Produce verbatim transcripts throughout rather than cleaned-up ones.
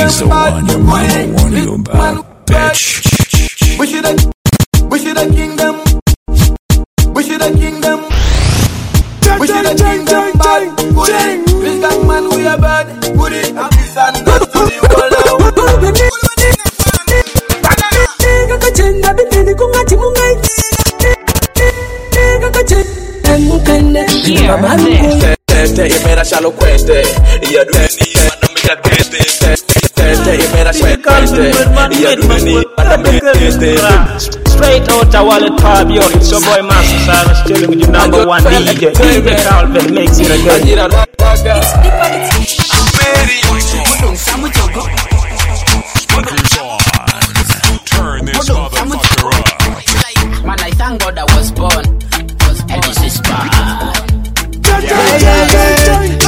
He's the one your mama warned you about, bitch. We should have, we should have kingdom. We should have kingdom. We should have kingdom bad. Put it, this gang man we are bad. Put it, and this and that to the world now. Tete e mera shallow queste. Ia dueni, mana mica queste. Tete e mera shallow queste. Ia dueni, mana mica queste. Straight out of Wallet Pub, yo, it's your boy Master Cyrus chilling with your number one D J. D J Calvin makes it again. Turn this motherfucker up. Man, I thank God I was born. And this is bad. Yeah, yeah, yeah, yeah.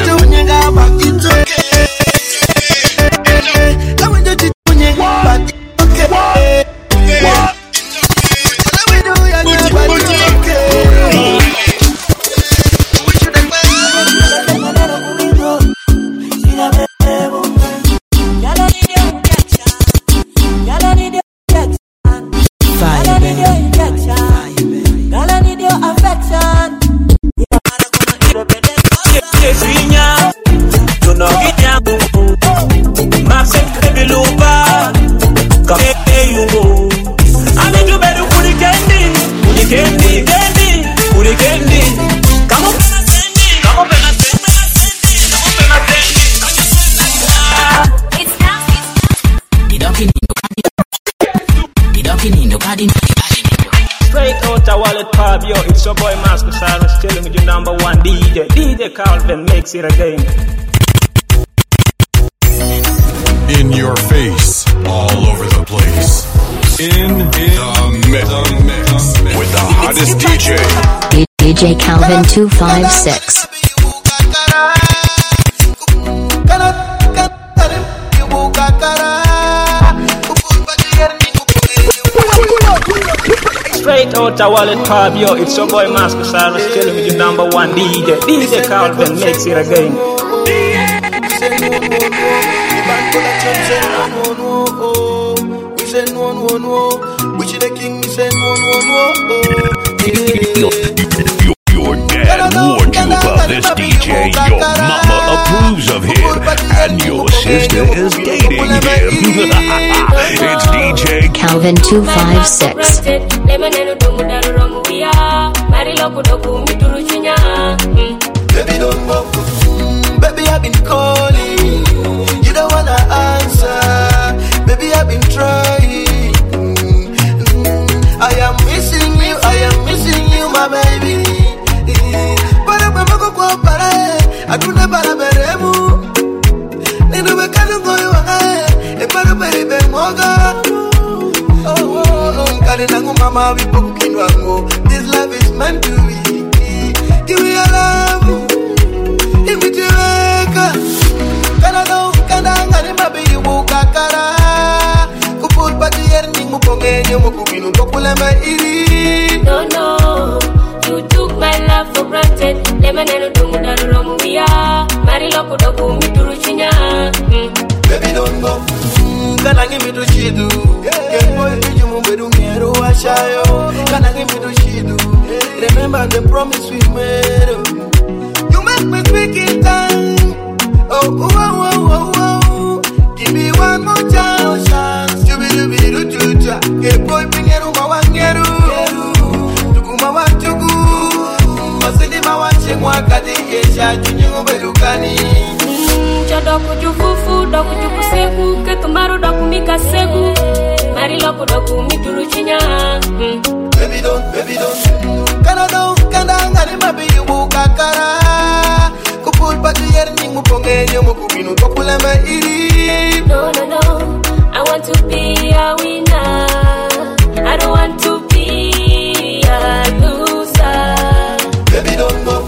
Straight out of Wallet Pub, yo, it's your boy Master Cyrus chilling with your number one D J. D J Calvin makes it again. In your face, all over the place. In, in the mix, the mix with the hottest D J. D J Calvin two five six. Straight out of Wallet Pub, yo, it's your boy Master Cyrus chilling with your number one D J. D J Calvin makes it again. Your dad warned you about this D J, your mama approves of him, and your sister is dating him. It's D J Calvin two five six. Baby, don't go. Baby, I've been calling. You don't wanna answer. Baby, I've been trying. I am missing you. I am missing you, my baby. Para para go go para. Aduna para beremu. Nino bekanu go yo. E para para bemoga. Oh oh oh. Kare nangu mama we poku kinwango. This love is meant to be. Give me your love. Give me your love. Kana no kana ngani mabi bukakara. Kuput pati yerni mupongenyo mukubinu kokula mairi. No no, you took my love for granted. Lemonade dungu daru romuya. Mari loko doku mituru chinya. Baby don't go. Kana ngimi tu shidu. Get boy biju mumbedu ngero ashayo. Kana ngimi tu shidu. Remember the promise we made. You make me speak in time. Oh, oh, oh, oh, oh. Give me one more chance. You be the be the truth. Get boy pingeru mawangeru. Tuku mawanchugu. Masidi mawanche mwakati kesha junyungu belukani. Chodoku jufufu, doku jukuseku. Ketumaru doku mikasegu. Mari loko doku mituru chinya. Baby don't, baby don't. Kana don't, kana ngani mabi bukakara. Kupul pati yerni mupongenyo mukubinu kokula mairi. No no no, I want to be a winner. I don't want to be a loser. Baby don't go.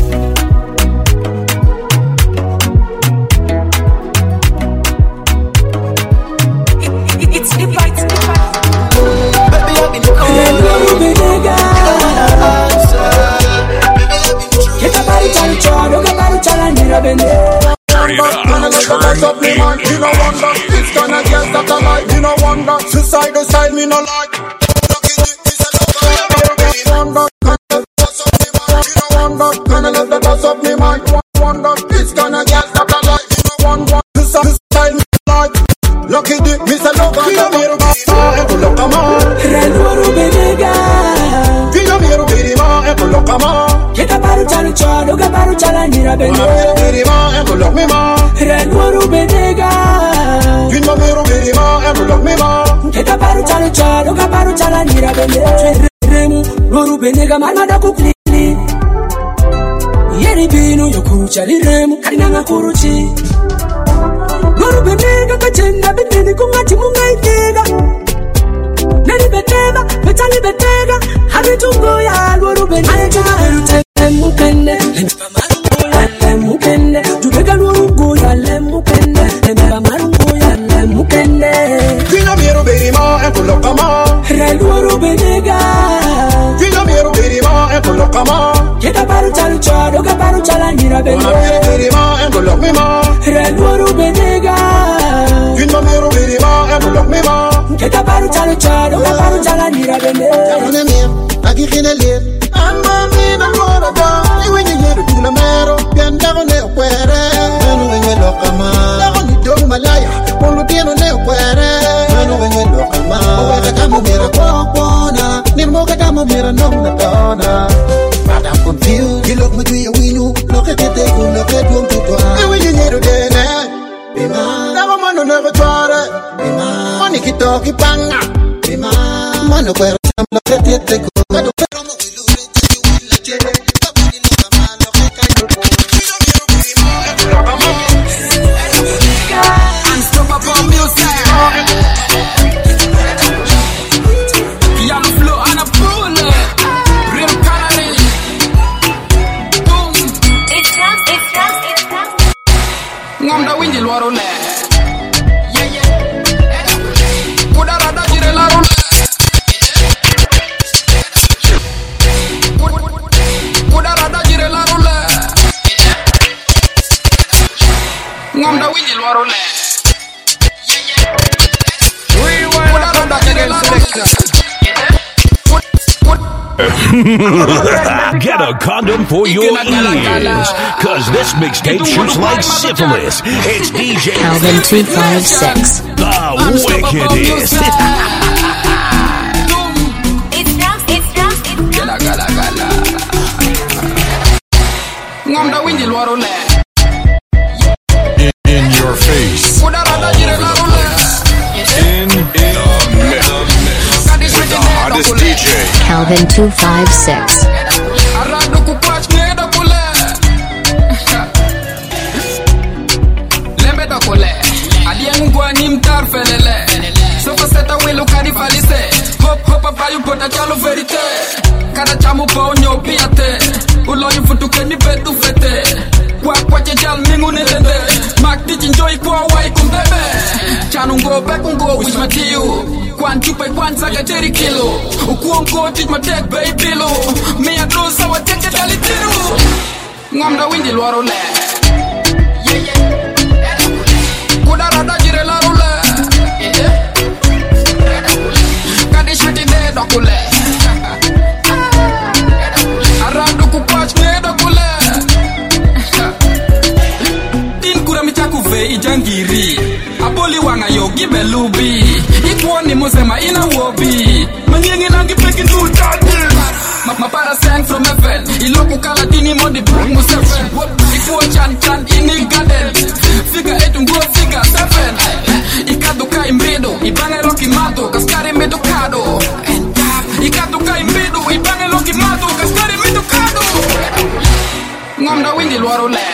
It's the fight, it's the fight. Baby I've been calling. You don't wanna answer. Baby I've been trying. Turn it up, turn the me no like. Kinda love the boss of me mind. One dog, this kind of gas that I like. One one, this style me like. Lucky dick, me say love and I'm here to go. And to look come on. Renwaro benega. Fino miro birima and to look come on. Kita baru cari calo, ga baru cala nira benega. Birima and to look me ma. Renwaro benega. Fino miro birima and to look me ma. Kita baru cari calo, ga baru cala nira benega. Remu, Waru benega, marmada kukli. Yeri binu yokucha liremu karina ngakuruchi Waru benega kachenda biteni kungati mungaitega Neri betega, betali betega Haritungo ya waru benega Ayechuma mukende Lemba marungu ya lemukende Tubega lurungu ya lemukende Lemba marungu ya lemukende Fino miro birima and to look come on. Rendu waru benega Fino miro birima and to look come on. Kita baru cari calo, ga baru cala nira benega Birima and to look me ma. Rendu waru benega Fino miro birima and to look me ma. Kita baru calo calo, ga baru cala nira benega Una mia, aquí tiene el Amba mi na mora da, y when you hear the mero, bien dago ne kwere. Manu venye loca ma, dago ni dog malaya, polo tieno ne kwere. Manu venye loca ma, owe ka kamo mira kwa kwana, ni mo ka kamo mira nom na tona. But I'm confused, you look me to your window, look at it, look at one to twa. And when you hear the day, bima, dago manu never try, bima, money ki toki panga, bima, manu kwere, look at it, take go. Unstoppable music. Piano flow and a pull. Real calorie. Boom. It's just, it's just, it's just. Ngam da winji luaro le. Yeah yeah. Kuda rada jire laro le. Kuda rada jire laro le. Ngam da winji luaro le. Get a condom for your ears, cause this mixtape shoots like syphilis. It's D J Calvin two five six. The wickedest. It's just, it's just, it's just. Gala gala gala. Ngam da winji luaro le. In your face. Kuda rada jire laro le. In the mix. The hottest D J. Calvin two five six. Arado kupach ngeda kule. Lembe da kule. Adieng gwa ni mtar felele. Sofa seta welu kadi falise. Hop hop up ayu pota chalo verite. Kada chamu pa onyo piate. Ulo yu futu keni betu fete. Kwa kwa chejal mingu nilende. Mak di enjoy kwa wai kumbebe. Chanu ngo beku ngo wish matiu. Kwan chupa kwan saga jeri kilo. Ukuon ko teach my tech baby lo. Me a draw sawa teke dali tiru. Ngam da winji luaro le. Yeah yeah. Kuda rada jire laro le. Yeah. Kadi shati de dokule. Arado kupach ne dokule. Din kura michaku ve ijangiri. Aboli wanga yo gibe lubi. Ikuoni musema ina wobi. Manyengi nangi peki nutati. Mapara sang from heaven. Iloku kala dini modi bring museven. Ikuo chan chan ini garden. Figure eight unguo figure seven. Ikaduka imbido. Ibange loki mato. Kaskari mido kado. Ikaduka imbido. Ibange loki mato. Kaskari mido kado. Ngamda wingi luaro le.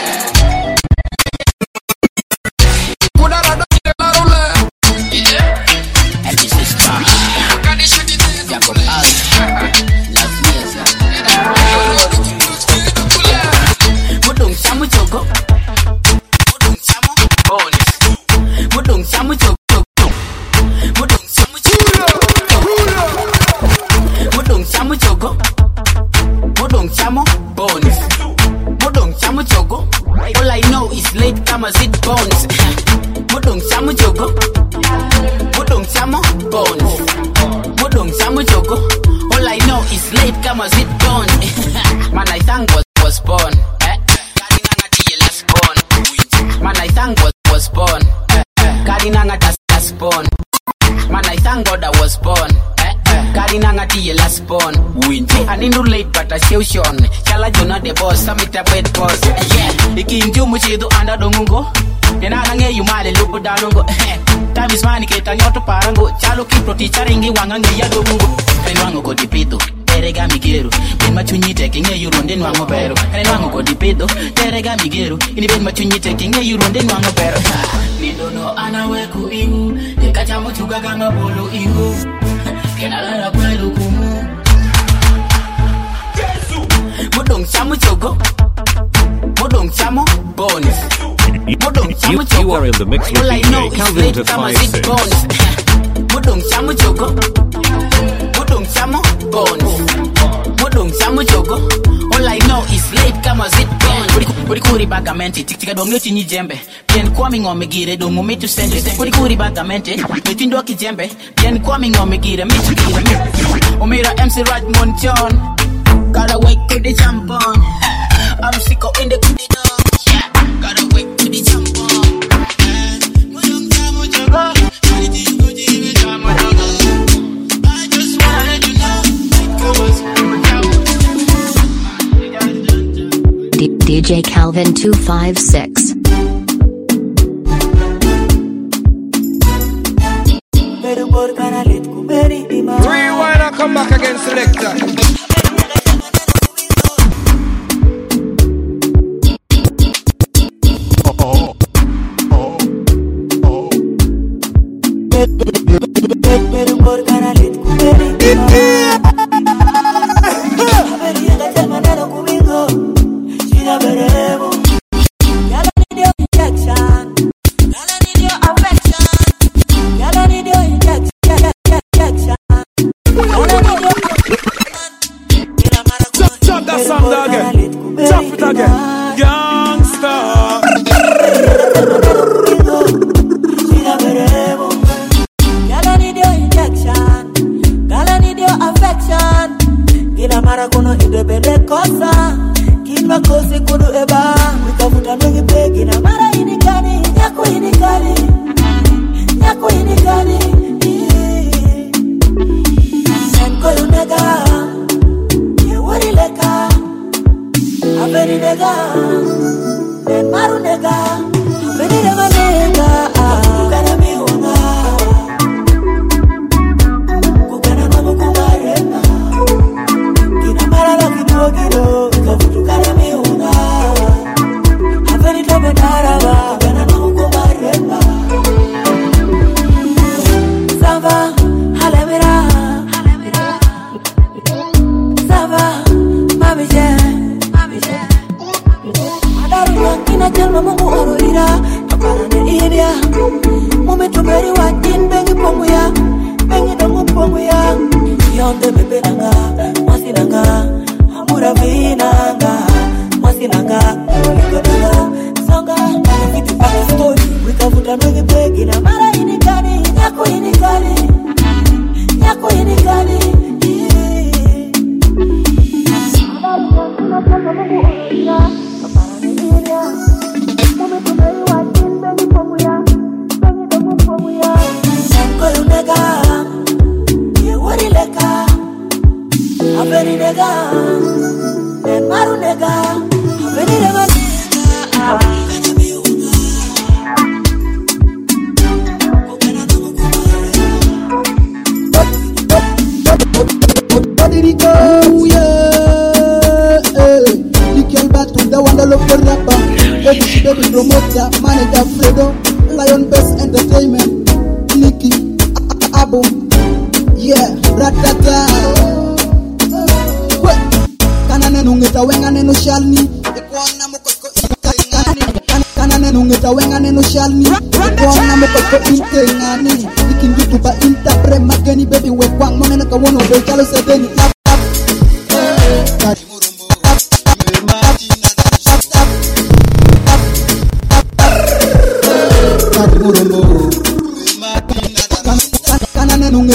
All I know is late comers hit bones. Mudong samu jogo. Mudong Samo Bones. Mudong Samo Choco. All I know is late, come as it gone. Man, I thank was, was born. Eh? Last born. Man, I thank was, was born. Eh? Karinanga das born. Man, I thank God I was born. Eh? Karinanga tiye last born. I need no late, but I still shone. Chala Jonah the boss, summit a bed boss. Yeah, iki inju muchidu anda dongungo. Yena nange yumale lupo danungo. Time is money, keta nyoto parango. Chalo kipro ticharingi wangange ya dongungo. Enwango ko dipito, terega migeru. Ben machunyite kinge yuronde nwango pero. Enwango ko dipito, terega migeru. Ini ben machunyite kinge yuronde nwango pero. Ni dono anawe ku ingu. Nekacha muchuga kanga bolo ingu. Kenala kwelu kumu. Mudong Samo Choco. Mudong Samo Bones. Mudong Samo Choco. You are in the mix with D J Calvin to five six. Mudong Samo Choco. Mudong Samo Bones. Mudong Samo Choco. All I know is late, come as it gone. Kuri kuri bagamente, tiktika dong yoti ni jembe. Bien kwami ngome gire dong mo metu sende. Kuri kuri bagamente, metindo kijembe. Bien kwami ngome gire metu gire. Omira M C Raj Montion. Gotta wait to the jump on. I'm sick of in the goodie dog. Yeah, gotta wait to the jump on. I just wanna let you know. D J Calvin two five six. Rewind and come back again, selector.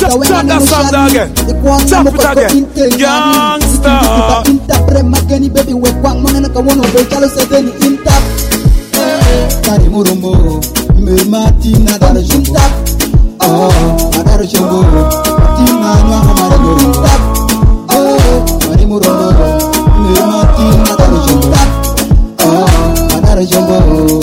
Chant that song again. Chant it again. Gangsta. Baby, we kwang mangana ka wono be chalo se deni intap. Kari murumbo, me matina dar juntap. Oh, dar jumbo, tina nwa mara juntap. Oh, kari murumbo, me matina dar juntap. Oh, dar jumbo.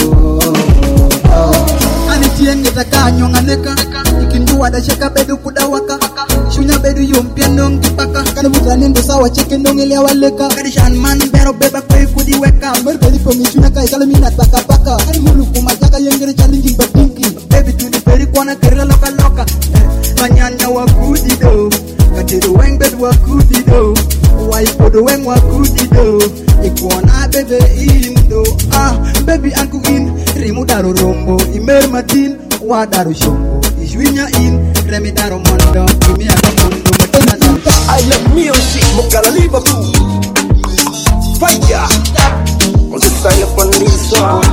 Ani tienge takanyo nganeka, ikindu ada shaka bedu kudawaka. Shunya bedu yompia nong kipaka. Kani mutani ndo sawa cheke nong ile waleka. Kani shan man bero beba kwe kudi weka. Mer bedi pongi shunya kai kala minat baka baka. Kani mulu kumajaka yengere challenging badinki. Baby tu di peri kwana kerela loka loka. Manyanya wa kudi do. Katiru weng bed wa kudi do. Waipodo weng wa kudi do. Ikwana bebe indo. Ah baby anku in. Rimu daru rombo. Imer matin. Wa daru shombo. Ishwinya in. Remi daru mondo. Kimi aga mondo. Matena nanta. I love music. Mokara liba boo. Fire. On the side of one this song.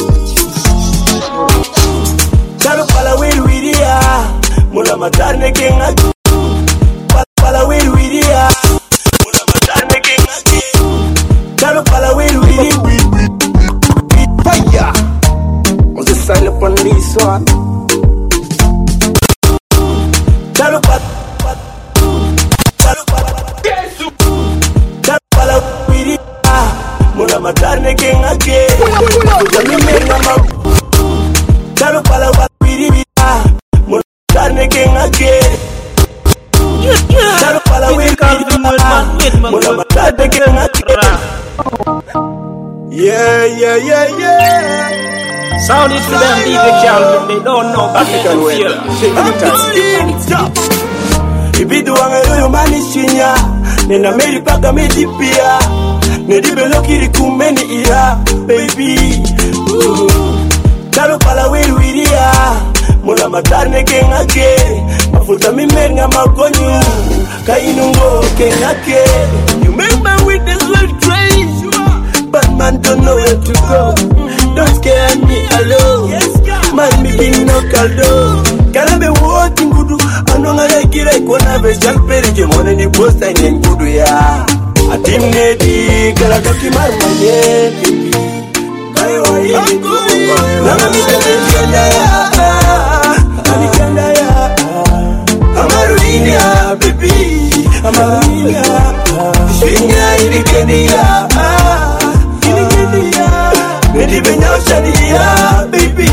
Chalo pala wiru iria. Mula matane kenga. Pala wiru iria. Mula matane kenga. Chalo pala wiru iria. Fire. On the side of one this song. Chalo pala. Mula matane kenga ke. Kujami menga ma. Chalo pala wapiri bia. Mula matane kenga ke. Chalo pala wapiri bia. Mula matane kenga ke. Yeah, yeah, yeah, yeah. Sound it to them, D J Calvin. They don't know about the feel. Stop. Ibidu wangeroyo manishinya. Nena meri paka medipia. Nedibelo kiri kumeni ira, baby. Chalo pala wiru iria. Mula matane kenga ke. Mafuta mimenga makonyu. Kainungo kenga ke. You make my witness look crazy. But man don't know where to go. Don't scare me alone. Man me in no caldo. Kalabe walking gudu. Anonga rekire kona veshal pere. Jemone ni posta inen gudu ya. Atimnedi kala toki marmanye baby. Kayo ayi nanga mitende ya. Ani kanda ya. Amarunia baby. Amarunia. Shinya ili kendi ya. Ili kendi ya. Nedi benya ushani ya baby.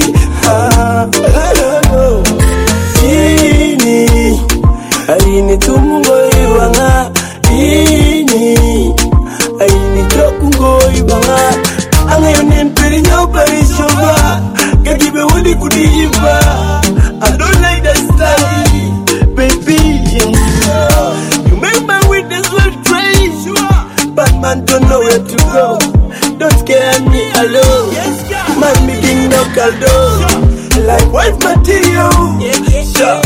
Ini Aini tumungo iwanga. Ini Aini jokungo ibanga. Angayo nemperi nyopari shoba. Kagibe wadi kudiiba. I don't like that style, baby. You make my witness look crazy. But man don't know where to go. Don't scare me alone. Man me king no caldo. Like wife material. Sure.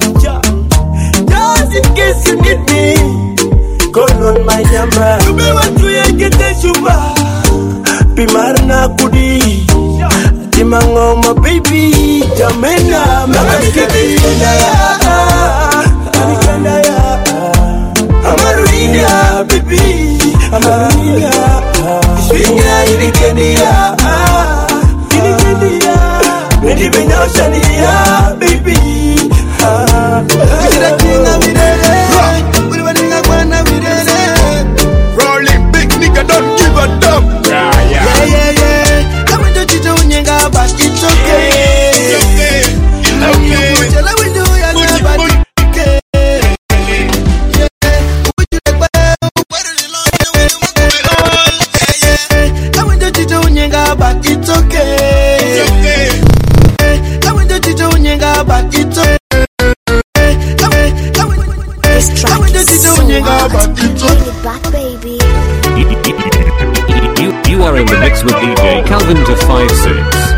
Just in case you need me, call on my number. You may want to get a sugar. Pimarna kudi. Timango my baby. Jamena. Mamakikina ya. Anikanda ya. Amaruina baby. Amaruina. Iswinya ilikendi ya. Ilikendi ya. Nedi benya ushani ya baby. Kira kinga mirele. Uri waninga kwana mirele. Rolling big nigga, don't give a damn. Yeah, yeah. Yeah, yeah, yeah. I want to teach you unyenga, but it's okay. It's okay. It's okay. You tell her we do ya, but it's okay. Yeah. Would you like well? Where do you love me when you want to be all? Yeah, yeah. I want to teach you unyenga, but it's okay. It's okay. I want to teach you unyenga, but it's okay. This track is so hard. Take it back, baby. You, you are in the mix with D J Calvin to five six.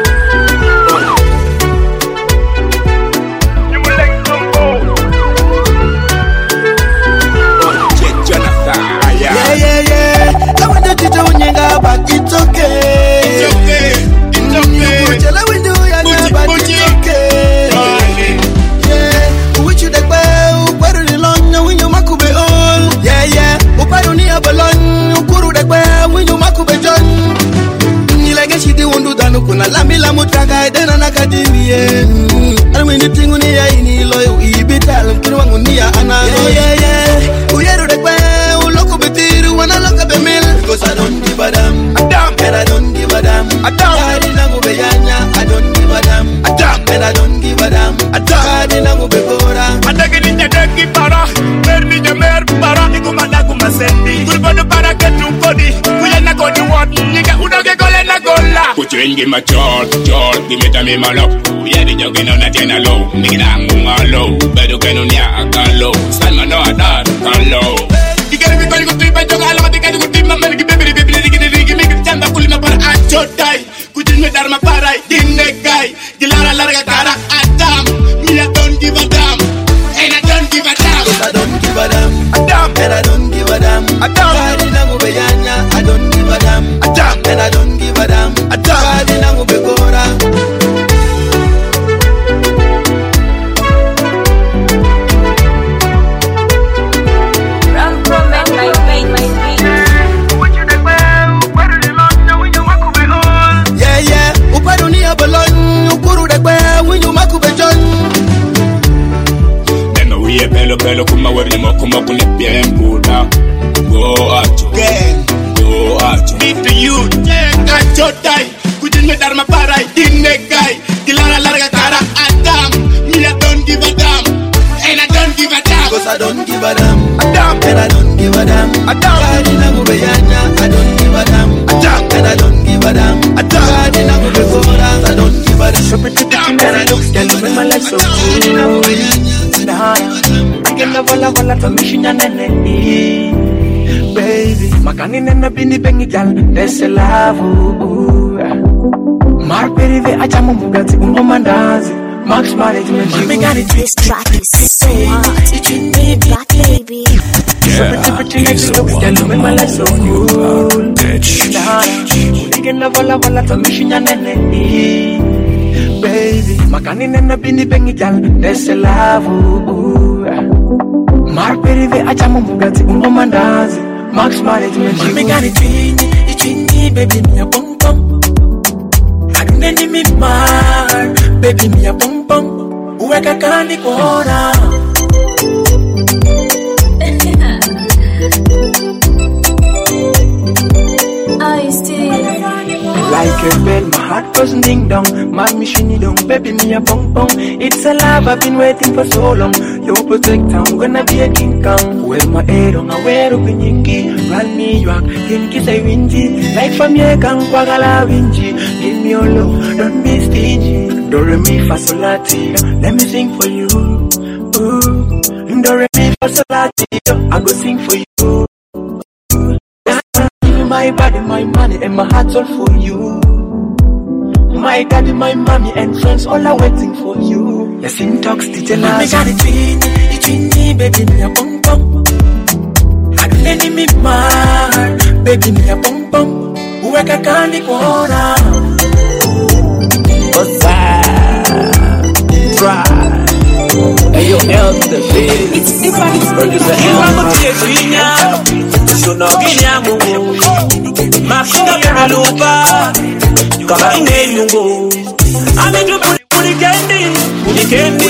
Yeah, yeah, yeah. I want to teach you unyenga, but it's okay. It's okay. It's okay. You tell her we do ya, but it's okay. Yeah. Which you the mundu danu kuna lambi la mutraka edena nakadimie. Arwindi tingu ni ya ini loyo ibital mkini wangu ni ya analo. Yeah yeah yeah. Uyeru dekwe uloko bitiru wana loka bemil. Because I don't give a damn. Adam and I don't give a damn. Adam hadi nangu beyanya. I don't give a damn. Adam and I don't give a damn. Adam hadi nangu begora. Adagi ninja deki para. Mer ninja mer para. Ikumana kumasendi. Kurbono para ketu kodi. Kuya na kodi what. Nigga udoge gole na gola. Put you in give my chart, chart. Give me time in my love. Yeah, the jogging on a channel low. Nigga nangu malo. Bedu kenu niya akalo. Salma no adat kalo. Digga mi koli kutu ipa joga alama digga di kutu ima meliki bebili bebili digi digi digi miki jamba kulima para achotai. Kujin me dharma parai dinne gai. Gilara larga kara Adam. Me I don't give a damn. And I don't give a damn. I don't give a damn. Adam and I don't give a damn. Adam hadi nangu beyanya. I don't give a damn. Adam and I don't give a damn. Adam hadi nangu begora. Pelo pelo kuma webnya mokuma kune piembuda. Go at again. Go at. Beat the youth. Yeah, acho tai. Kujin me dharma parai dinne gai. Gilara larga kara Adam. Me I don't give a damn. And I don't give a damn. Because I don't give a damn. Adam and I don't give a damn. Adam hadi nangu beyanya. I don't give a damn. Adam and I don't give a damn. Adam hadi nangu begora. I don't give a damn. So pretty damn and I don't stand up in my life so cool. Kena bola bola to mishina nene, baby. Makani nene bini bengi jal dese lavu. Mar perive achamu mugati ungo mandazi. Max management me got it. This track is so hot. It should be black baby. Yeah, he's the one make my life so cool. Bitch. Kena bola bola to mishina nene, baby. Makani nene bini bengi jal dese lavu. Mar perive achamu mugati ungo mandazi. Max management me got it in it in me baby me a pom pom. Agneni mi mar baby me a pom pom. Uweka kani kona. I still like a bell, my heart goes ding dong. My mission dong, baby me a pong pong. It's a love I've been waiting for so long. You protect, I'm gonna be a king kong. Well my head on a wear up in yinky. Run me you can kiss a windy. Like from ye kang kwagala windy. Give me your love, don't be stingy. Do re mi fa sol la ti, let me sing for you. Ooh, do re mi fa sol la ti, I go sing for you. My body, my money, and my heart's all for you. My daddy, my mommy, and friends all are waiting for you. Yes, in talks, D J Laz. Me got it in, it in me, baby, me a pom pom. I don't let me mar, baby, me a pom pom. Uweka kani kona. What's that? Try. Hey, yo, Elder, bitch. It's different. Producer Elder. Suno kinyamu Mafina kamalupa Kama ineyungo Amidu unikendi Unikendi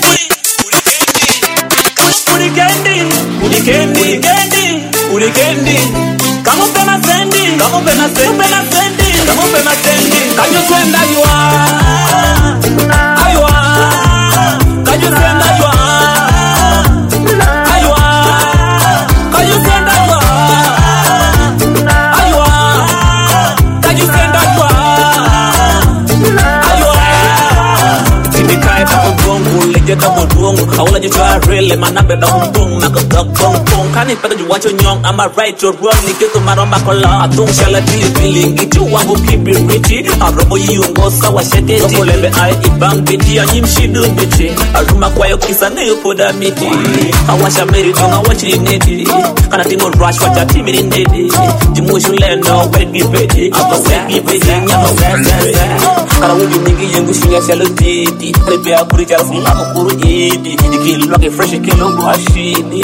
Unikendi Unikendi Unikendi Kama upena sendi Kama upena sendi Kama upena sendi Can you send that you are You are Can you send that you are double wrong. I will let you try really man up and down boom. Make a dog boom boom. Can it better you watch your young? Am I right or wrong? You get to my own bacola. I don't shall I be feeling it. You want to keep it rich. I robo you go so I said it. Double level I eat bang bitty. I him she do bitty. I room a quiet kiss and you put a meaty. I watch a married on I watch it nitty. Can I think of rush watch a team in nitty. The motion land no way be ready. I'm a way be ready. I'm a way be ready. Can I would you think you go see a shallow titty? Prepare a pretty child from a good eaty. You kill like a fresh kill of washing.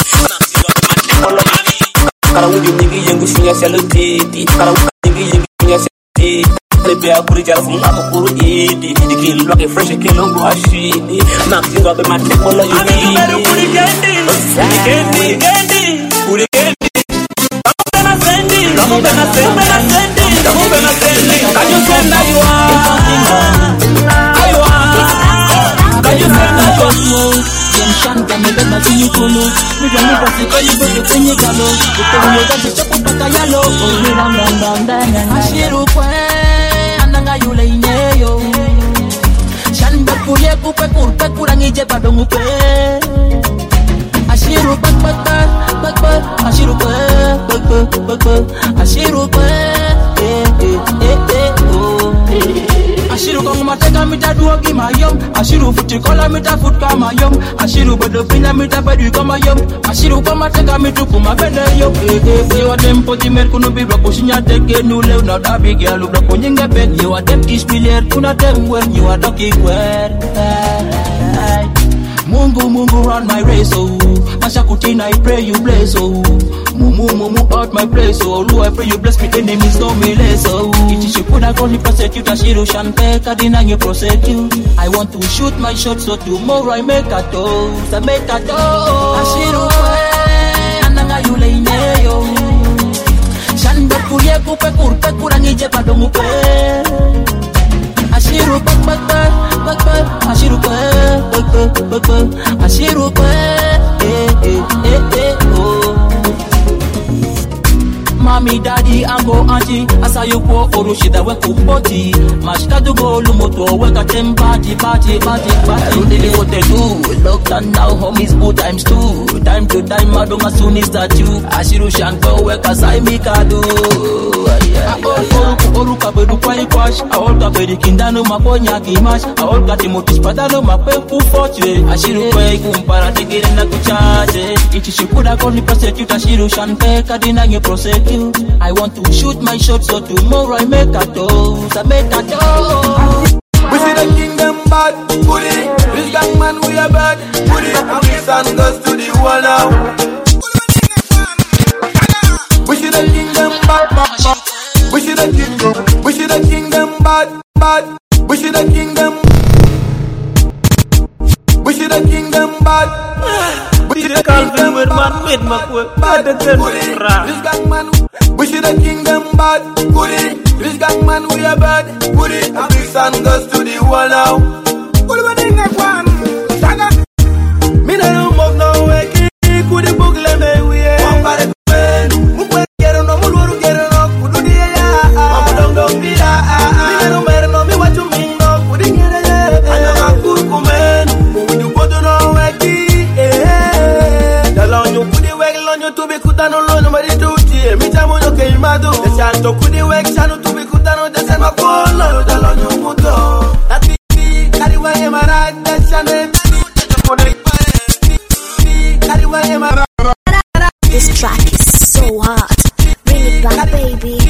Cara would you nigga young see a shallow titty? Cara would nigga young see a titty. Baby, I put it just love for it. The kill like a fresh kill on Guashini. Nothing up in my table, you need. Put it candy, candy, candy, put it candy. I'm gonna send it, I'm gonna send it, I'm gonna send it. Can you send that you are? I want. Can you send that you are? Shanta me beba chini kulu mi jamu pasi kali bote kwenye galo uko yoga chichapo paka yalo ori ram ram ram ram ashiru kwe ananga yule ineyo shanda kuye kupe kurpe kurangije badongu kwe ashiru bak bak bak bak ashiru kwe bak bak bak bak ashiru kwe eh eh eh eh oh Ashiru kong mateka mita duogi mayom Ashiru futi kola mita fut kama yom Ashiru bodo fina mita bedu kama yom Ashiru kong mateka mitu kuma bende yom Yo adem poti mer kuno bi bloko shinya teke nule Una dabi gyalu bloko nyinge ben Yo adem kishpiler kuna dem wen Yo adoki kwer Mungu Mungu run my race oh Mashakutina I pray you bless oh Mumu mumu out my place oh Lord I pray you bless me enemies don't me less oh Iti shikuda koni prosecute Ashiru shanpe kadina nye prosecute I want to shoot my shot so tomorrow I make a toast I make a toast Ashiru kwe ananga yule ineyo Shanda kuye kupe kurpe kurangije padongu kwe Ashiru bak bak bak bak bak Ashiru kwe bak bak bak bak Ashiru kwe eh eh eh eh oh Mami, daddy, ango, auntie Asayo po orushida we kupoti Mashkadu go lumoto weka tem party, party, party, party Rudili what they do Lockdown now, homies put times two Time to time, madonga soon is that you Ashiru shanko weka saimi kadu Oruku, oruka bedu kwa ikwash Aolka bedi kindano maponya kimash Aolka timotis padano mapepu fortue Ashiru kwe kumpara tigiri na kuchaje Ichi shikuda koni prosecute Ashiru shanpe kadina nye prosecute I want to shoot my shot so tomorrow I make a toast I make a toast We see the kingdom bad, put it Rich gang man we are bad, put it And we stand goes to the wall now We see the kingdom bad, bad, bad We see the kingdom, we see the kingdom bad, bad We see the kingdom We see the kingdom bad We see the kingdom bad Rich gang man We see the kingdom bad, put it Rich gang man we are bad, put it And we stand goes to the wall now Put it in the one Saga Me no move no way Kudi bugle me we Wambare kwen Mukwe kero no muluru kero no Kudu diya ya Mamu dong dong bila Me no mere no mi wachu mingo Kudi nyere ye Ano makur kumen Mudu bodo no weki Dalonyo kudi weki lonyo tubi kutano lonyo marituti Mi chamo no ke imado Deshanto kudi weki chano tubi kutano Desen makolo Dalonyo muto Nati kariwa ye marag Deshane This track is so hot. Bring it back, baby.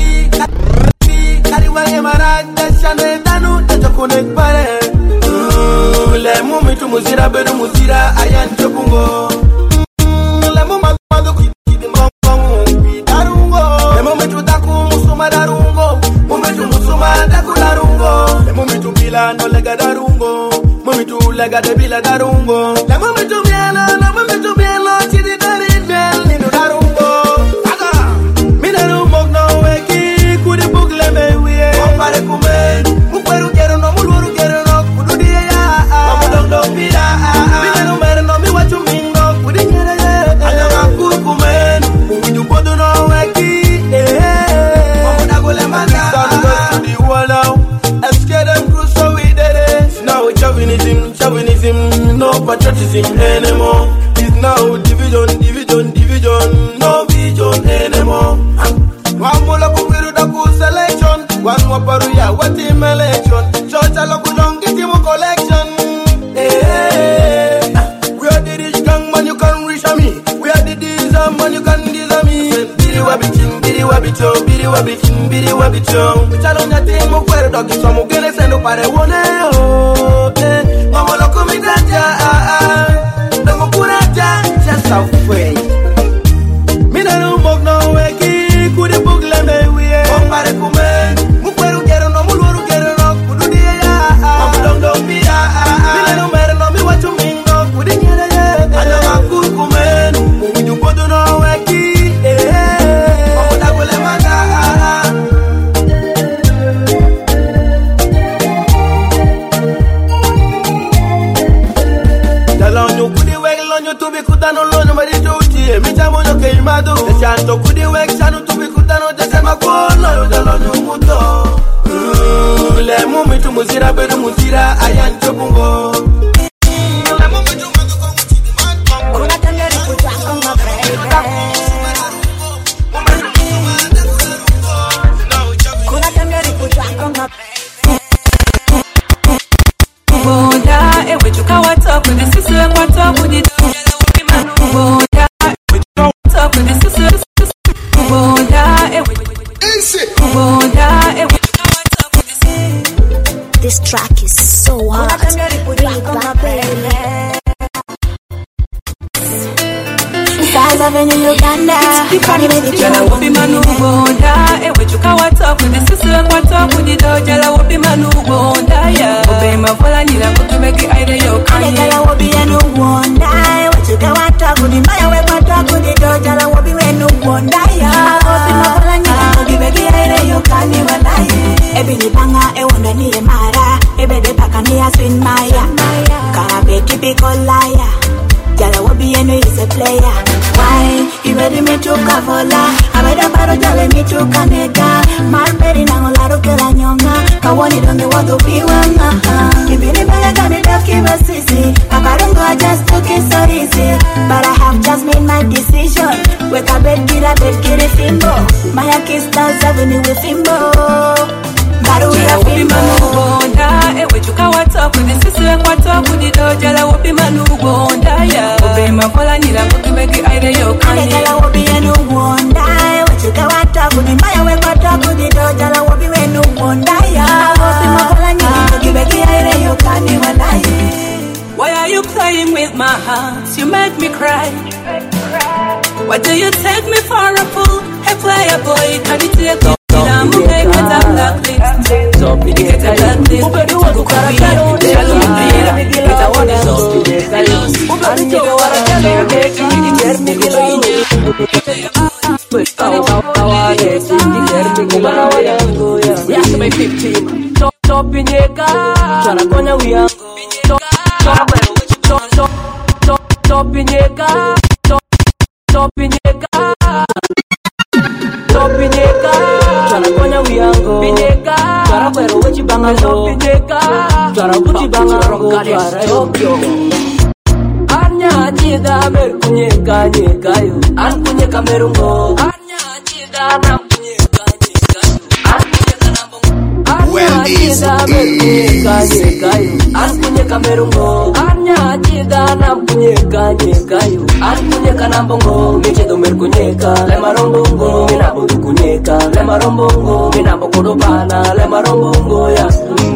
Le mumi tu muzira beru muzira ayan chopungo. Le muma madu kiti mbongo darungo. Le mumi tu daku musuma darungo. Mumi tu musuma daku darungo. Le mumi tu bila no lega darungo. Mumi tu lega de bila darungo. Le mumi tu biela, le mumi tu biela chidi darin bel ninu darungo. Aga, mina no mog no weki kudi bugle me wiye. Kompare kumen, mukweru kero no muluru kero no kudu diya ya. Mamu dong dong bila, mina no mere no mi wachu mingo kudi nyere ye. Anya ngakuru kumen, mumi tu bodo no weki. Mamu dagole manda, son goes to the wall now. Escape them cruise so we did it. Now it's chauvinism, chauvinism, no patriotism anymore. It's now division, division, division, no vision anymore. One more kubiru daku selection, one more paruya what team election. Church aloku don't get him collection. Hey, we are the rich gang man, you can reach me. We are the diesel man, you can diesel me. Biri wabitin, biri wabito, biri wabitin, biri wabito. We tell on your team, we wear doggy, so we get a send up at a one. Mama loco mi gracia, damo curaja, just halfway. Me no move no way, kudi bugle me we. Compare kumen, mukweru kero no muluru to kudi wexanu to bikutano jasema kono yodalo nyumuto. Le mumi tu muzira bedu muzira ayan chobungo. Kuna tangeri kutwa konga baby. Kuna tangeri kutwa konga Bonda, eh, we took our talk with the sister and what talk with the Bonda, we took our talk with the sister. Bonda, eh, we Bonda, eh, we took our talk with the sister. This track is so hot. Bring it back, baby. Stars of in Uganda. Carry me the Jala will be manu bonda, eh, we took our talk with the sister and what talk with the dog. Jala will be manu bonda, yeah. Obey my follow, need a good to make it either your kind. Jala will be a new wonder. What you can want talk with the Maya, we want talk with the dog. Jala will be a new wonder, yeah. Obey my follow, need a good to make it either your kind. Ebi ni panga, e wonder ni e mara. Ebe de paka ni a spin maya. Karabe typical liar. Jala will be a new is a player. Why? You ready me to kavola? I read about a jale me to kaneka. Marbury Nangolaro Keranyonga. Kawani don't know what to be one. Give me the bag and it up, give us sissy. I don't go, I just took it so easy. But I have just made my decision. Wake up, bed, get up, bed, get a fimbo. My kiss stars avenue with fimbo. Baru ya fimbo. Eh, we took our talk with the sister and what talk with the dog. Jala will be manu bonda, yeah. Obey my follow, need a good to make it either your kind. Jala will be a new wonder. What you can want talk with the Maya, we got talk with the dog. Jala will be a new wonder, yeah. Obey my follow, need to make it either your kind. Why are you playing with my heart? You make me cry. Why do you take me for a fool? Hey, player boy, can you take me? I'm gonna make it a blacklist. So we get a blacklist. Who better want to carry on? They are looking at me. It's a one is off. Who better you go out and tell me? Make me get me going. But how how I get me get me going. We have to make fifteen. Top top in your car. Tryna go now we are. Top top top top top top in your car. Top top in your car. Top in your car. Tryna go now we are. Pineka. Tryna go where you bang a top pineka. Tryna put you bang a rock at Tokyo. Anya chida mer kunyeka nyeka yo. An kunyeka merungo. Anya chida nam kunyeka nyeka yo. An kunyeka nambongo. Anya chida mer kunyeka nyeka yo. An kunyeka merungo. Anya chida nam kunyeka nyeka yo. An kunyeka nambongo. Miche do mer kunyeka. Le marombongo. Mina bodu kunyeka. Le marombongo. Mina bokodo bana. Le marombongo ya.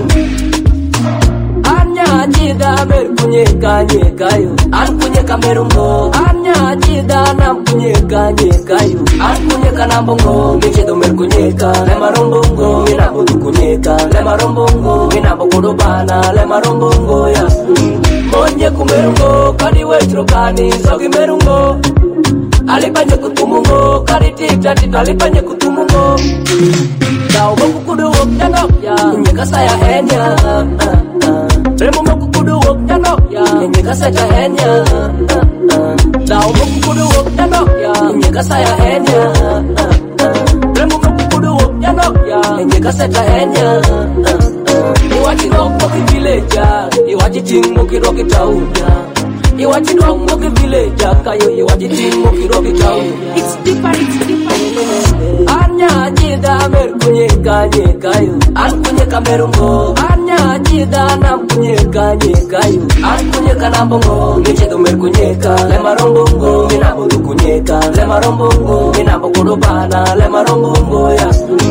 Anya chida mer kunyeka nyeka yo. An kunyeka merungo. Anya chida nam kunyeka nyeka yo. An kunyeka nambongo. Miche do mer kunyeka. Le marombongo. Mina bodu kunyeka. Le marombongo. Mina bokodo bana. Le marombongo ya. Monye kumerungo. Kani wetro kani. Sogi merungo. Alipanye kutumungo. Kani tita tita alipanye kutumungo. Dao boku kudu wok janok ya. Nyeka saya enya. Remo moku kudu wok janok ya. Nyeka saya enya. Dao boku kudu wok janok ya. Nyeka saya enya. Remo moku kudu wok janok ya. Nyeka saya enya. Iwachi dok moki villager. Iwachi ting moki roki taunya. Iwachi dok moki villager. Kayo iwachi ting moki roki taunya. It's different, it's different. Anya chida mer kunyeka nyeka yo. An kunyeka merungo. Anya chida nam kunyeka nyeka yo. An kunyeka nambongo. Miche do mer kunyeka. Le marombongo. Mina bodu kunyeka. Le marombongo. Mina bokodo bana. Le marombongo ya.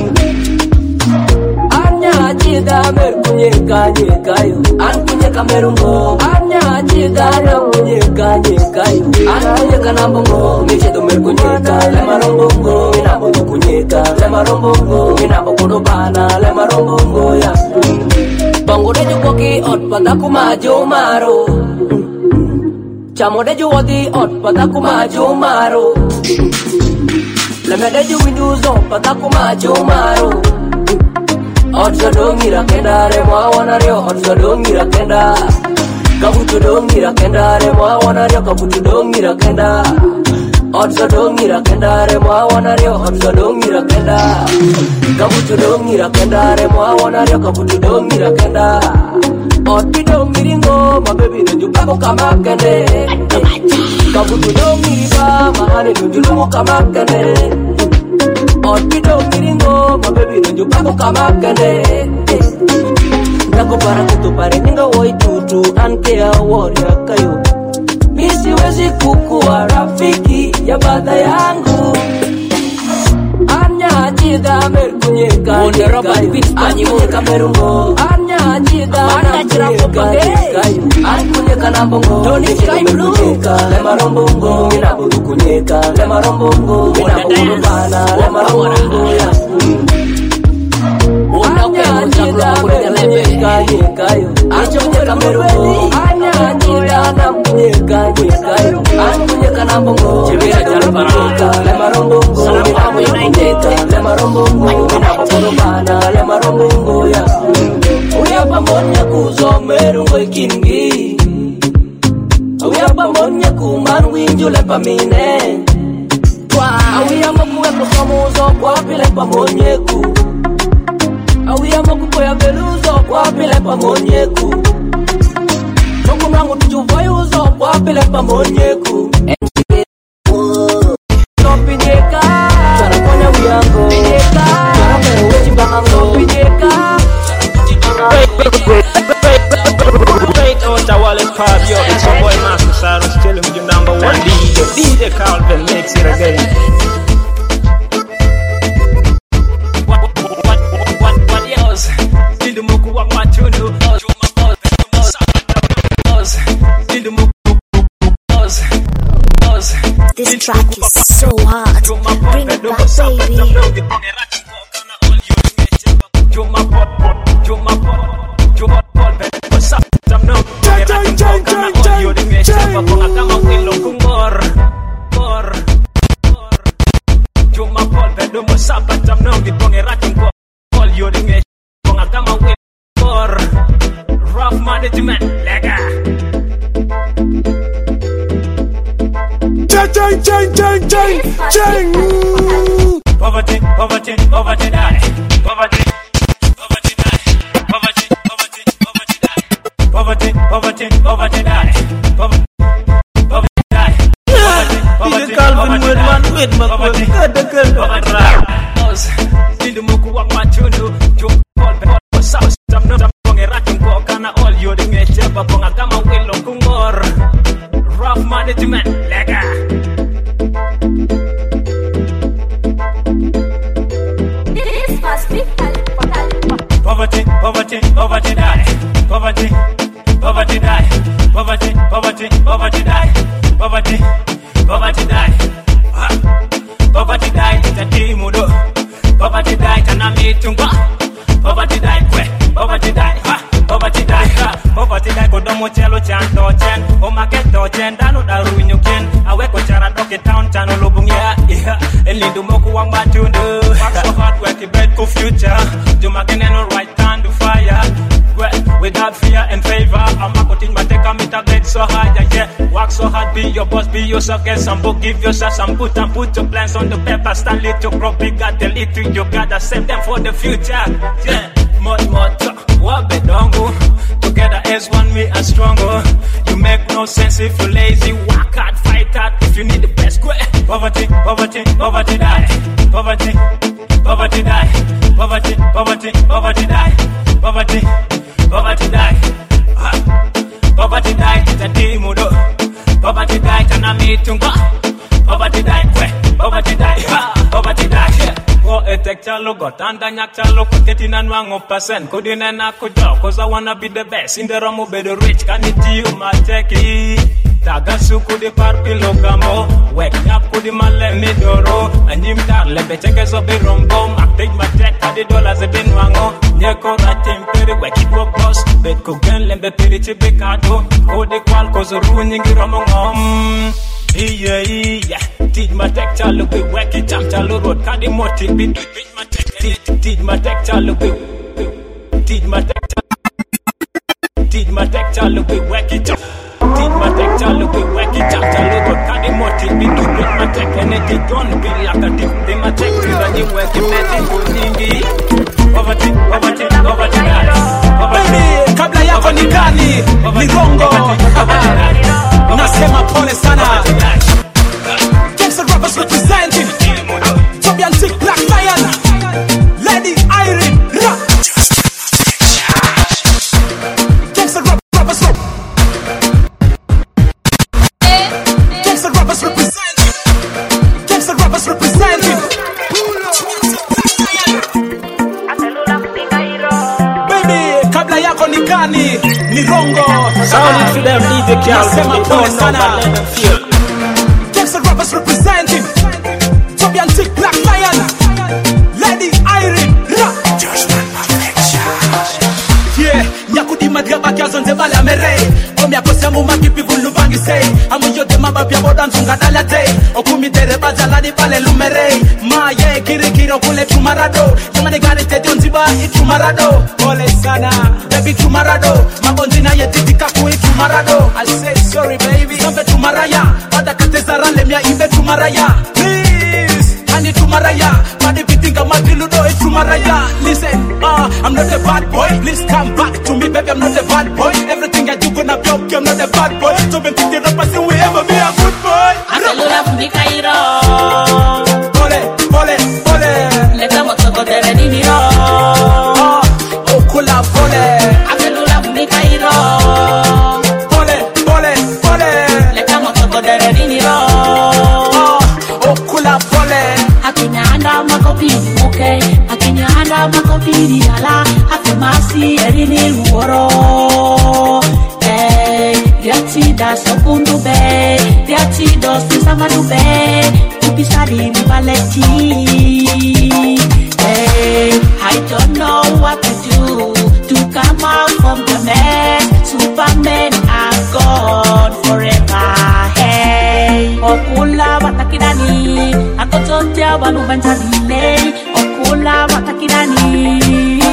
Anya chida mer kunyeka nyeka yo. An kunyeka merungo. Anya chida nam kunyeka nyeka yo. An kunyeka nambongo. Miche do mer kunyeka. Le marombongo. Mina bodu kunyeka. Le marombongo. Mina bokodo bana. Le marombongo ya. Bongo de jukoki ot pataku majo maro. Chamo de juwadi ot pataku majo maro. Leme de ju windows on pataku majo maro. Ot sodongira kenda remo awana rio. Ot sodongira kenda. Kabutu dongira kenda remo awana rio. Kabutu dongira kenda. Odso dongira kenda remo wana rio odso dongira kenda Kabutu dongira kenda remo wana rio kabutu dongira kenda Oti dongiringo my baby no jupako kama kende Kabutu dongiriba mahane no julumu kama kende Oti dongiringo my baby no jupako kama kende Nako para kutu pare ninga woi tutu anke ya warrior kayo Misiwezi kukuwa rafiki ya bada yangu Anya jida merkunyeka Wonde Robert Pitt anyunyeka merungo Anya jida merkunyeka Anyunyeka nambongo Tony Sky Blue Lema rombongo Mina budu kunyeka Lema rombongo Mina budu bana Lema rombongo Anya jida merkunyeka Anyunyeka merungo Anya jida namkunyeka Anyunyeka nambongo Chibira jalbara Lema rombongo Mina budu kunyeka Lema rombongo Mina budu bana Lema rombongo Uya pamonya kuzomerungo ikingi Uya pamonya kuman winju lepa mine Uya mokuwe kusomuzo kwa pile pamonyeku Uya mokuwe beluzo kwa pile pamonyeku Chokumangu tujuvoyuzo kwa pile pamonyeku Pinyeka Charaponya wiyango Pinyeka Charapere wechi mbangango Pinyeka Straight out of Wallet Pub, yo, it's your boy Master Cyrus, chilling with your number one D J, D J Calvin, makes it again. What, what, what, what, what else? In the Moku Wak Machunu, in the Moku This track is so hot. Bring it back, baby. Rough management, lega. Chang, chang, chang, chang, chang. Poverty, poverty, poverty die. Poverty, poverty die. Poverty, poverty, poverty die. Poverty, poverty, poverty die. Poverty, poverty die. Poverty, Calvin with man with my poverty. Good, good, poverty. In the Moku Wak Machunu, Jum Paul, what's up? Stop, no, stop, pong eraking ko kana all you ding e cheba pong agama wilo kungor. Rough management, lega. Poverty, poverty, poverty die. Poverty, poverty die. Poverty, poverty, poverty die. Poverty, poverty die. Ah. Poverty die, it's a timudo. Poverty die, tanami tungwa. Poverty die, kwe. Poverty die, ha. Poverty die, ha. Poverty die, kodomo chelo chanto chen. Omaketo chen, dano daru nyuken. Awe ko chara doke town chano lubungia. Yeah, elindu moku wang matundu. Work so hard, work it bread ko future. Jumakeneno right hand to fire. Without fear and favor, I'm a cutting my take a meter bed so hard, yeah, yeah. Work so hard, be your boss, be yourself, get some book, give yourself some put and put your plans on the paper, stand little, grow bigger, the little you gotta save them for the future, yeah. More, more talk, what be dongo. Together as one, we are stronger. You make no sense if you're lazy, work hard, fight hard, if you need the best, quit. Poverty, poverty, poverty die. Poverty, poverty die. Poverty, poverty, poverty die. Poverty, poverty die. Ah. Poverty die, it's a timudo. Poverty die, tanami tungwa. Poverty die, kwe. Poverty die, ha. Poverty die, yeah. Go etek chalo got and nyak chalo ko ketina nwango percent. Kodine na ko job, cause I wanna be the best. In the romo be the rich, can it you my techie. Tagasu kudi par kilogamo. Wake up kudi male midoro. Anyim dar lebe cheke so be rombo. Mak take my check, kadi dollars e bin wango. Nyeko ratim peri wake it work boss. Bet ko gen lembe peri chibi kato. Kodi kwal kozo ru nyingi romo ngom. Yeah, yeah, teach my tech chalo be wake it jump chalo road. Kadi moti bit teach my tech. Teach my tech chalo be. Teach my tech chalo. Teach my tech chalo be wake it jump. Teach my tech chalo be wake it. Doctor Lugo, Kadi Moti, be to get my tech and it don't be like a dip. They my tech is a new work in that thing. Poverty, poverty, poverty, baby, kabla yako ni gani? Ni gongo. Nasema pole sana. Gangsta rappers representing Tobian Tick, Black Lion, Lady Irene, Ra. Gangsta rappers rep. Gangsta rappers representing. Gangsta rappers representing. Baby, kabla yako ni gani? Ni gongo. Sound it to them, D J Cal. Nasema pole sana. Gangsta rappers representing Tobian Tick, Black Lion, Lady Irene, Ra. Yeah, nyakudi madgaba kya zonze bala mere. Omi akose mu makipi vulu bangi say. Amu yo de maba pia bodan tunga dala day. Okumi tere bajala di pale lumere. Ma ye kiri kiri okule chumarado. Yamane gari te donziba i chumarado. Pole sana, baby chumarado. Mabonzina ye titika kui chumarado. I say sorry baby, sampe chumaraya. Pada kateza rale mia ibe chumaraya. Please, hani chumaraya. Madi pitinga madiludo e chumaraya. Listen, uh, I'm not a bad boy. Please come back to me, baby, I'm not a bad boy. Everything I do gonna be okay, I'm not a bad boy. So when think the rappers say we ever be a good boy. Acelura Funikairo. Pole, pole, pole. Leta motoko tere diniro. Oh, okula pole. Acelura Funikairo. Pole, pole, pole. Leta motoko tere diniro. Oh, okula pole. Akinya anda makopini muke. Akinya anda makopini ala. Akemasi erini uoro. Riachi da sopundu be, riachi do sisamanu be, ubisari mi baleti. Hey, I don't know what to do to come out from the mess. Supermen are gone forever. Hey, okula watakidani, akototea walubanjadile. Okula watakidani.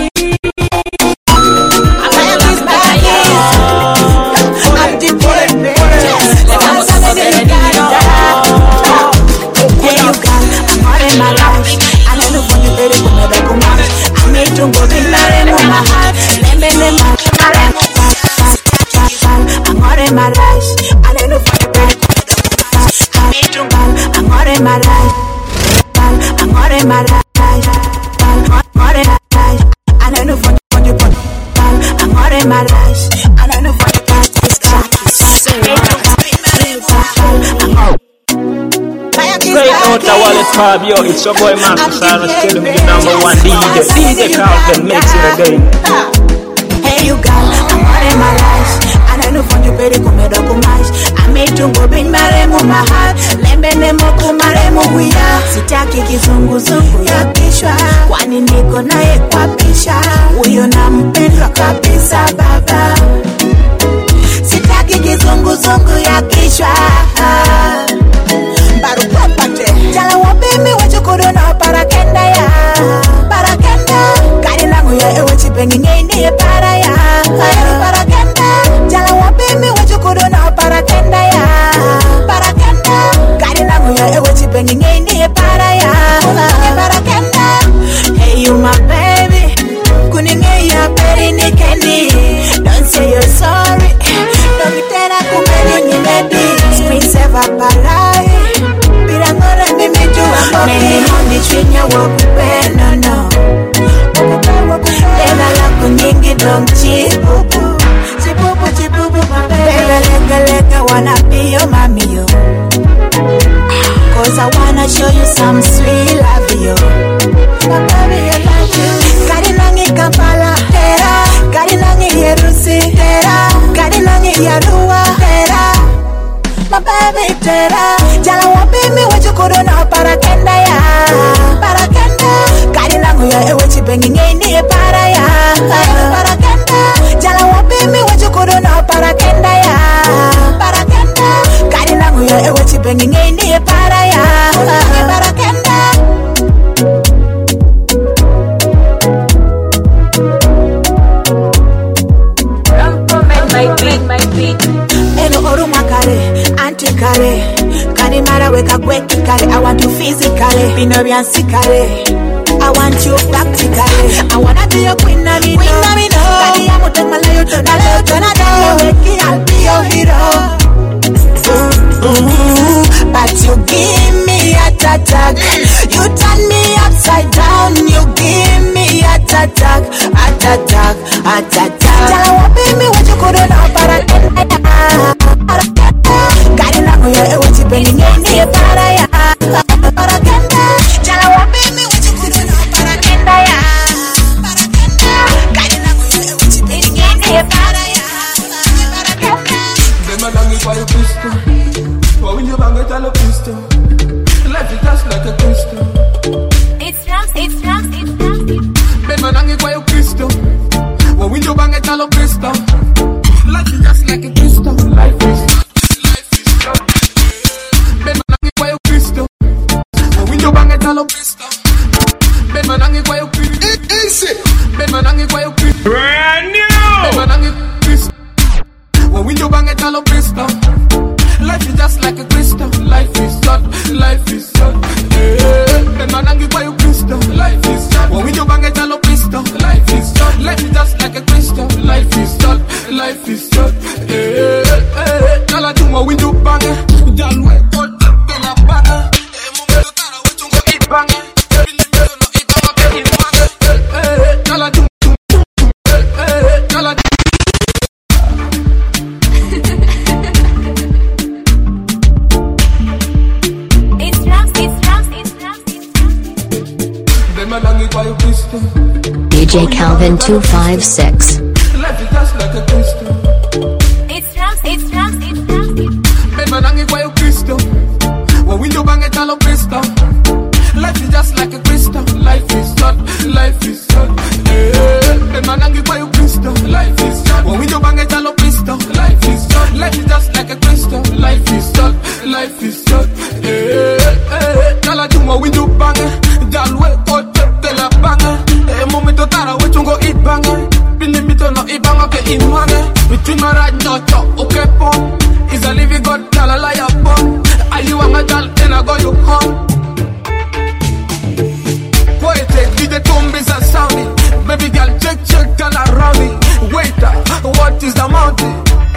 Yo, it's your boy Marcus Cyrus, telling me the number one D J, D J Calvin makes it again. Hey you girl, I'm all in my life. And I know from you better come here to mais. I made you go bring my remo my heart. Lembe nemo kumare mo huya. Sitaki kizungu zungu ya kishwa. Kwani niko naye kwa pisha. Huyo nampenda kabisa baba. Sitaki kizungu zungu ya kishwa. Baru papate Jala wabimi wacho kudono parakenda ya Parakenda Gari langu ya ewe chipengi ngeni ya para ya Parakenda Jala wabimi wacho kudono parakenda ya Parakenda Gari langu ya ewe chipengi ngeni ya para ya Parakenda Hey you my baby Kuninge ya peri ni kendi Don't say you're sorry Don't be tena kumeni nyinedi Spring seva parai Many money train ya wakupe, no no Lela lako nyingi dong chipupu Chipupu chipupu Lela lega lega wanna be your mommy yo Cause I wanna show you some sweet love yo Kari nangi Kampala, tera Kari nangi Yerusi, tera Kari nangi Yarua, tera My baby tera Jala wabimi wacho kudono parakenda ya Parakenda Kari langu ya ewe chipengi ngeni ya para ya Parakenda Jala wabimi wacho kudono parakenda ya Parakenda Kari langu ya ewe chipengi ngeni ya para ya Parakenda My beat, my beat Eno oru makare Antika physically, be no physically. I want you practically. I wanna be your queen, I mean, queen, I mean, Kali amo te malayo to malayo to na do. I'll be your hero. Ooh, ooh, but you give me a attack. You turn me upside down. You give me a attack, a attack, a attack. Tell me what you couldn't know, but I got it now. You're what you bring in your para ya. Para kenda. Tell me what you couldn't know, but I kenda ya. Para kenda. Got it now. You're what you bring in your para ya. Para kenda. Them a long for your pistol. But when you bang it, I love pistol. Life is just like a crystal. It's drums, it's drums, it's drums. Them a long for your crystal. But when you bang it, I love crystal. Life is just like a crystal. Life is, life is just. Them a long for your crystal. But when you bang it, I love crystal. Them a long for your crystal. Easy. Them a long for your crystal. Brand new. Them a long for crystal. But when you bang it, I love crystal. Life is just like a crystal. Life is short. Life is short. Yeah. Them a long for your crystal. Life is short. But when you bang it, I love crystal. Life is short. Life is just like a crystal. Life is short. Life is short. Yeah. Tell her to my window bang it. Down way, but then I bang it. Eh, momento tara, we chungo eat bang it. Tell her to, tell her to. It's drums, it's drums, it's drums, it's drums. Them a long for your crystal. D J Calvin two five six. Life is just like a crystal. It's drums, it's drums, it's drums, it's drums. Them a long for your crystal. When we do bang it, I love crystal. Life is just like a crystal. Life is short. Life is short. Yeah. Them a long for your crystal. Life is short. When we do bang it, I love crystal. Life is short. Life is just like a crystal. Life is short. Life is short. Yeah. Tell her to my window bang it. Down way, go to la bang it. Eh, momento tara, we chungo eat bang it. Bini mito no ibang okay in one. Between my right no chop, okay pon. Is a living God, tell a liar pon. Are you a girl, then I go you home. Poetic, D J Tumbis are sounding. Baby girl, check, check, tell around me. Waiter, what is the mountain?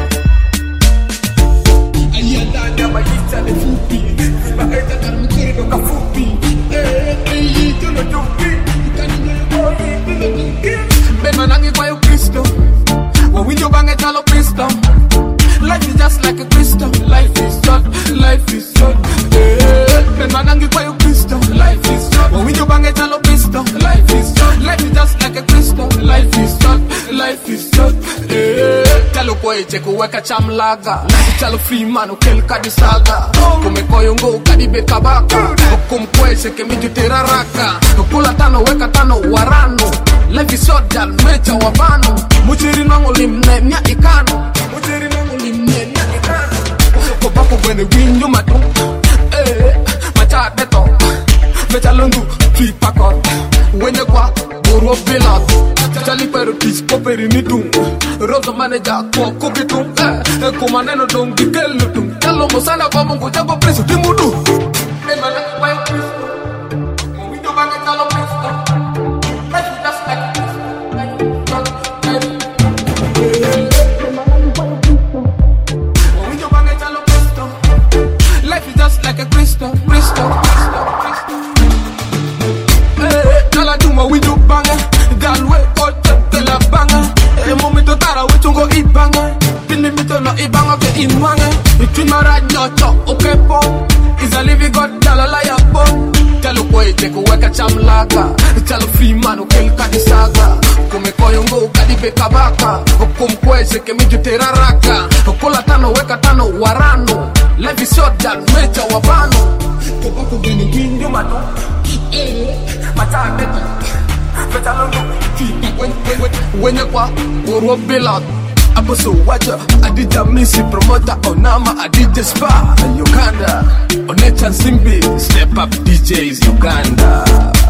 I hear that, yeah, my kids are the foopy. My head are the kid of the foopy. Eh, eh, you do not do it. You can't do it, boy, you do not do it. Ben manangi kwa yo crystal. When we do bang it, I love crystal. Life is just like a crystal. Life is short. Life is short. Yeah. Ben manangi kwa yo crystal. Life is short. When we do bang it, I love crystal. Life is short. Life is just like a crystal. Life is short. Life is short. Yeah. Tell kwa eche kuweka chamlaga. Tell free man ukel kadisaga. Kumekoyo ngo kadibe kabaka. Kumkwese kemiju teraraka. Kula tano weka tano warano. Life is short, jal mecha wabano. Muchiri nango limne nya ikano. Muchiri nango limne nya ikano. Kopako gwene winyo matu. Eh, macha beto. Mecha lundu, fi pakot. Wenye kwa, buru bilot. Chali pero tis koperi nitung. Rosa maneja kwa kubitung. Eh, kumaneno dong dikelutung. Talo mosana kwa mungu jago preso timudu. Eh, manaki kwa yo preso. Mwito bange talo preso. Life is just like a crystal, crystal, crystal, crystal. Hey, tell her to my window banger. Girl, we go to la banger. Hey, momento tara, we chungo eat banger. Pini mito no ibanga ke inwange. Between my right no chop, okay pon. Is a living God, tell a liar pon. Tell a boy, take a weka chamlaga. Tell a free man, ukel kadisaga. Kumekoyo ngo kadibe kabaka. Kumkwese kemiju teraraka. Kula tano weka tano warano. Life is short, jal mecha wabano. Kopako geni winyo mato. Eh, mata beto. Feta londo. Wenye kwa, uro bilot. Aposo wacha, Adija Missy promoter Onama, Adija Spa, Uganda, Onecha Simbi, Step Up D Js Uganda.